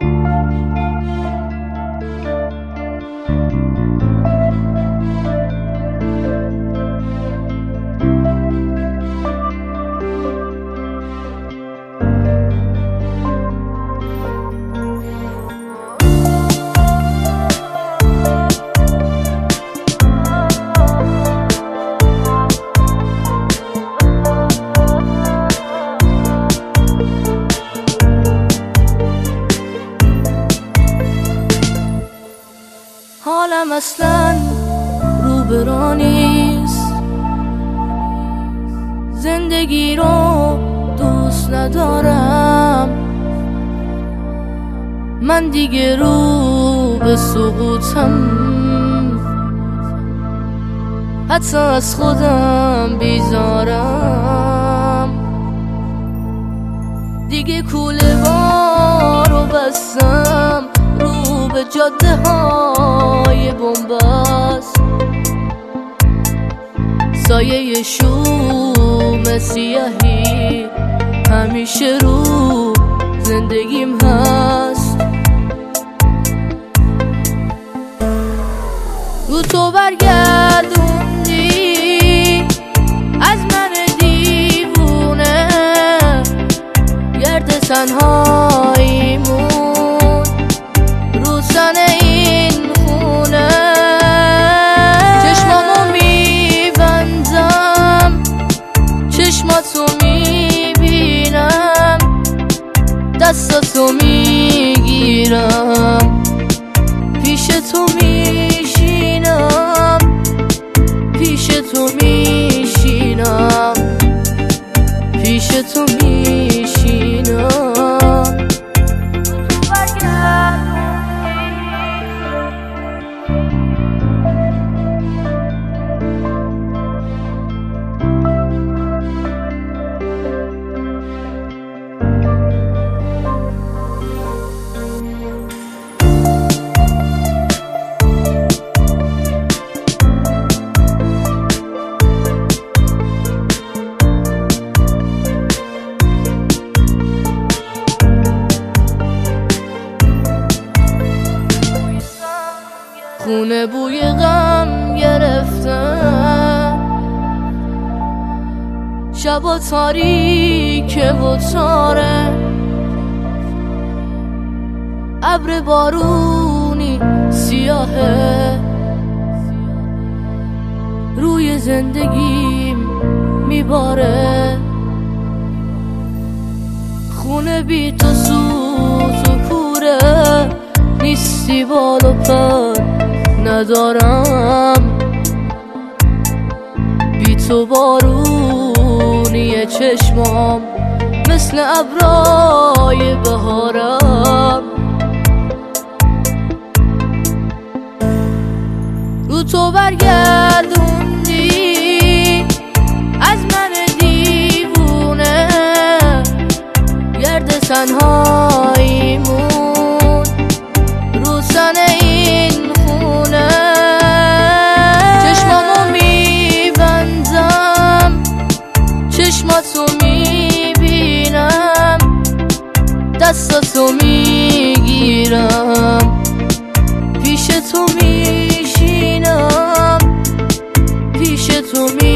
حالم اصلا رو به راه نیست، زندگی رو دوست ندارم، من دیگه رو به سقوطم، حتی از خودم بیزارم، دیگه کوله بارو بستم، رو به جاده های بنبست، سایه شوم سیاهی همیشه رو زندگیم هست. رو تو برگردوندی از من دیوونه، گرد تنهاییمون رو سن این خونه، چشمامو میبندم، چشماتو میبینم، دستاتو میگیرم، پیش تو میشینم، پیش تو میشینم، پیش تو میشینم. خونه بوی غم گرفته، شبا تاریک و تاره، ابر بارونی سیاهه روی زندگیم میباره، خونه بی تو سوت و کوره، نیستی بال و پر ندارم، بی تو بارونی چشمام مثل ابرای بهارم، رو تو برگردوندی از من دیوونه، گرد تنهاییمون رو سن این خونه، چشمامو میبندم، چشماتو میبینم، دستاتو میگیرم، پیش تو میشینم، پیش تو